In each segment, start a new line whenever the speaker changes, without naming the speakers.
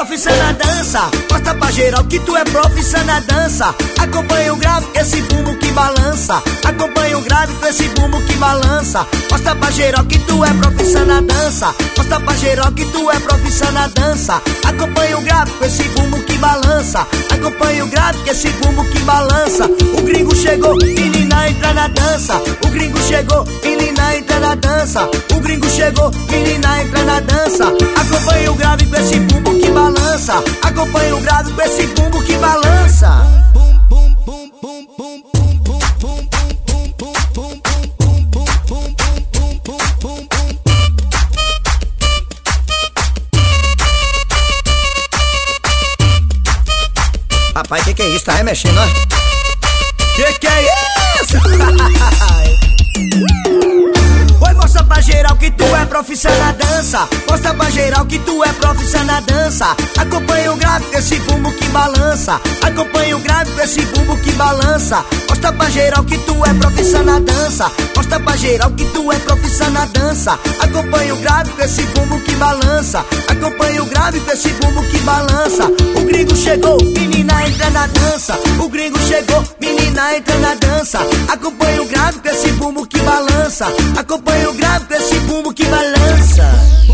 profissional na dança. Mostra pra geral que tu é profissional na dança. Acompanha o grave com esse bumbo que balança. Acompanha o grave com esse bumbo que balança. Mostra pra geral que tu é profissional na dança. Mostra pra geral que tu é profissional na dança. Acompanha o grave com esse bumbo que balança. Acompanha o grave com esse bumbo que balança. O gringo chegou, menina entra na dança. O gringo chegou, menina entra na dança. O gringo chegou, menina entra na dança. Acompanha o grave com esse bumbo que balança. Acompanha o grave com esse bumbo que balança. Rapaz, que é isso? Tá remexendo, ó. Que é isso? Oi, mostra pra geral que tu é profissional na dança. Mostra pra geral que tu é profissional na dança. Acompanha o grave com esse bumbo que balança. Acompanha o grave com esse bumbo que balança. Mostra pra geral que tu é profissional na dança. Mostra pra geral que tu é profissional na dança. Acompanha o grave com esse bumbo que balança. Acompanha o grave com esse bumbo que balança. O gringo chegou, menina entra na dança. O gringo chegou, menina entra na dança. Acompanha o grave com esse bumbo que balança. Acompanha o grave com esse bumbo que balança.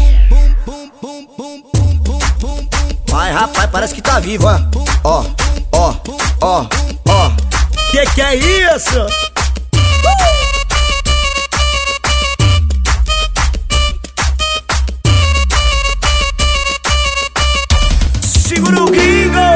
Vai, rapaz, parece que tá vivo, ó. Ó, ó, ó, ó. Que é isso? Segura o gringo!